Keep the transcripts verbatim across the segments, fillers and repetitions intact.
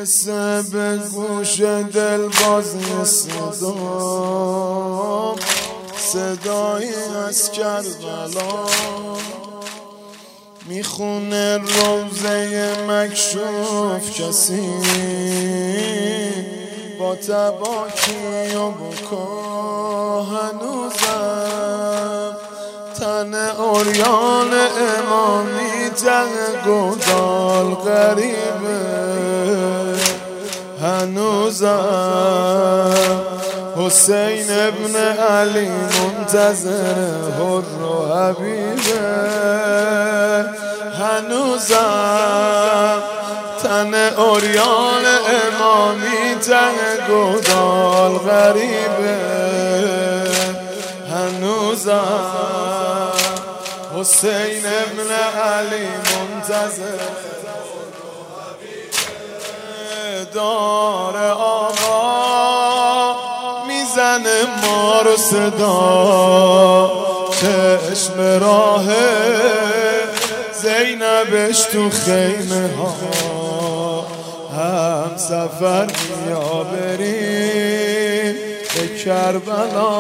میرسه به گوش دل بازی صدا، صدایی از کربلا میخونه روزه مکشوف. کسی با تباکی و بکا هنوزم تن عریان امامی ته گودال غریبه. هنوزم حسین ابن علی منتظر حر و حبیبه. هنوزم تن عریان امامی ته گودال غریبه. هنوزم حسین ابن علی منتظر دار آقا میزنه ما رو صدا. چشم راه زینبش تو خیمه ها هم سفر بیا بریم به کربلا.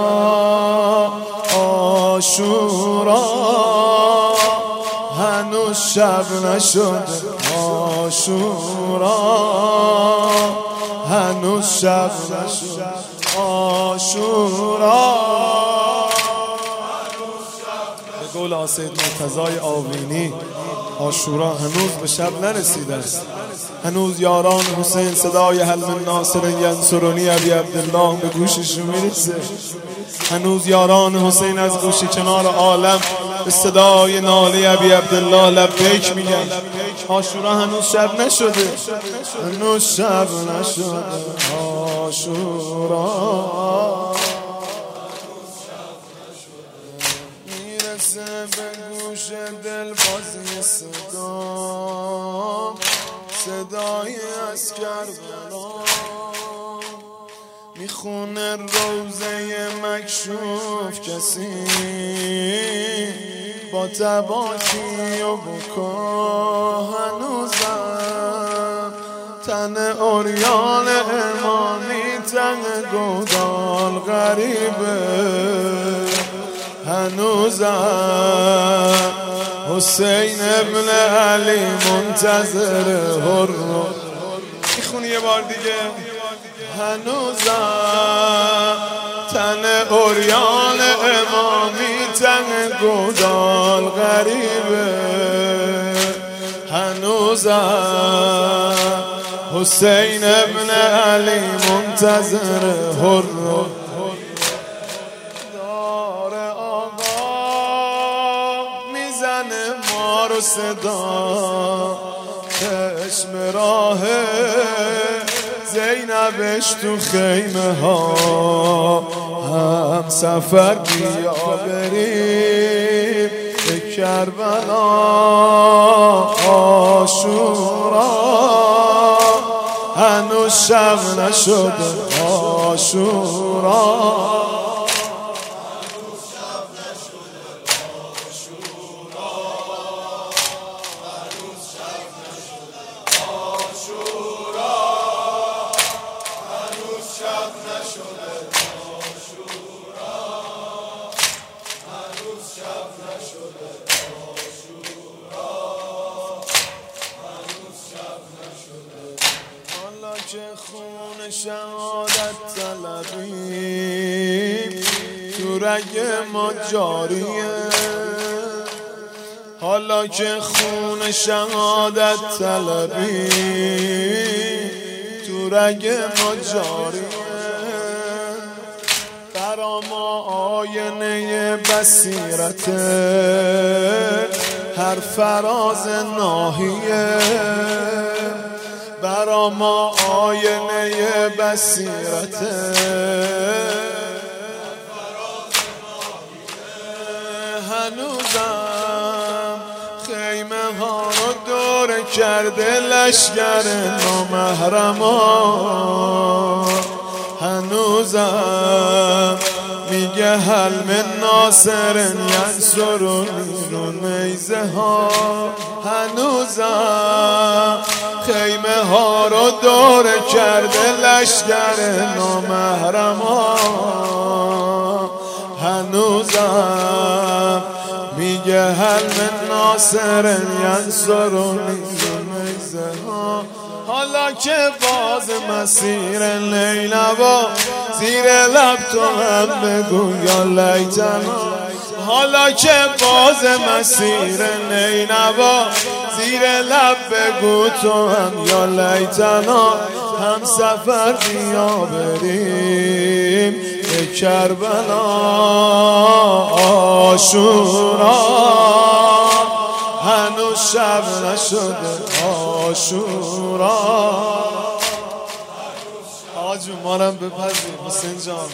عاشورا هنوز شب نشده، عاشورا هنوز شب نشده، عاشورا. به قول آسید مرتضای آوینی عاشورا هنوز به شب نرسیده است. هنوز یاران حسین صدای حل من ناصر ینصرونی ابی عبدالله به گوشش میرسه. هنوز یاران حسین از گوش کنار عالم به صدای ناله ابی عبدالله لبیک میگن. عاشورا هنوز شب نشده، هنوز شب نشده، عاشورا میرسه به گوش دل بازی صدا، صدایی از کربلا میخونه روزه مکشوف. کسی با تباکی و بکا هنوزم تن عریان امامی تن گودال غریبه. هنوزم حسین ابن علی منتظر حر میخونی یه بار دیگه. هنوزم تن عریان امامی تن گودال غریبه. هنوزم حسین ابن علی منتظر حر دار آقا میزنه ما رو صدا. چشم راه زینبش تو خیمه ها هم سفر بیا بریم به کربلا. عاشورا هنوز شب نشده، عاشورا که خون شهادت طلبیم تو رگ ما جاریه. حالا که خون شهادت طلبیم تو رگ ما جاریه. برا ما آینه بصیرت هر فراز ناحیه. برا ما آینه بصیرت هنوزم خیمه ها رو دور کرده لشگر نامحرما. هنوزم میگه هل من ناصر ینصرونی رو نیزه ها هنوزم خیمه ها رو دور کرده لشکر نامحرم ها هنوزم میگه هل من ناصر ینصرونی رو نیزه ها حالا که باز مسیر لیلوا زیر لب تو هم بگو یا لیتنا حالا که باز مسیر نیلوا زیر لب بگو تو هم یا لیتنا هم سفر بیا بریم به کربلا عاشورا هنوز شب نشده عاشورا آقا جون مارم بپذیر حسین جان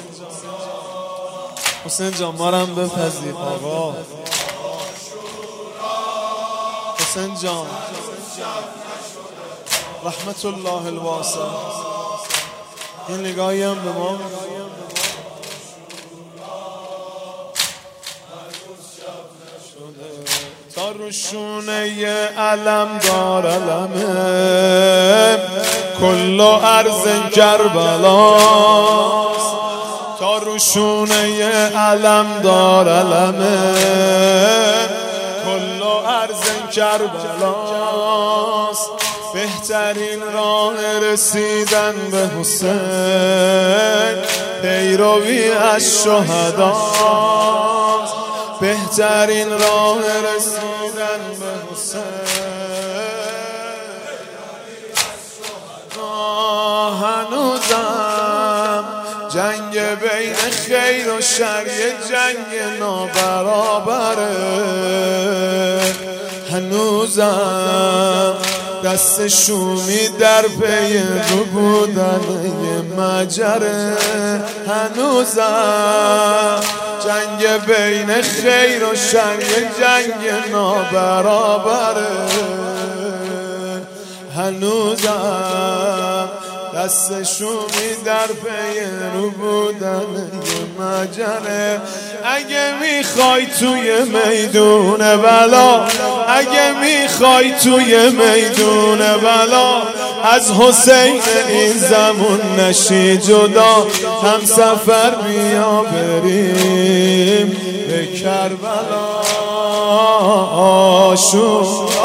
حسین جان مارم بپذیر آقا حسین جان رحمت الله الواسع یه نگاهی هم به ما تا روشونه علم دار علمه کل عرض کربلاست تا روشونه علم دار علمه کل عرض کربلاست بهترین راه رسیدن به حسین پیروی از شهداست بهترین راه رسیدن به حسین هنوزم جنگ بین خیر و شر یه جنگ نابرابره هنوزم دست شومی در پی رو بودن یه مجره هنوزم جنگ بین خیر و شر یه جنگ نابرابره هنوزم دست شومی در پی رو بودن یه مجره اگه میخوای توی میدون بلا اگه میخوای توی میدون بلا از حسین این زمون نشی جدا هم سفر بیا بریم به کربلا عاشورا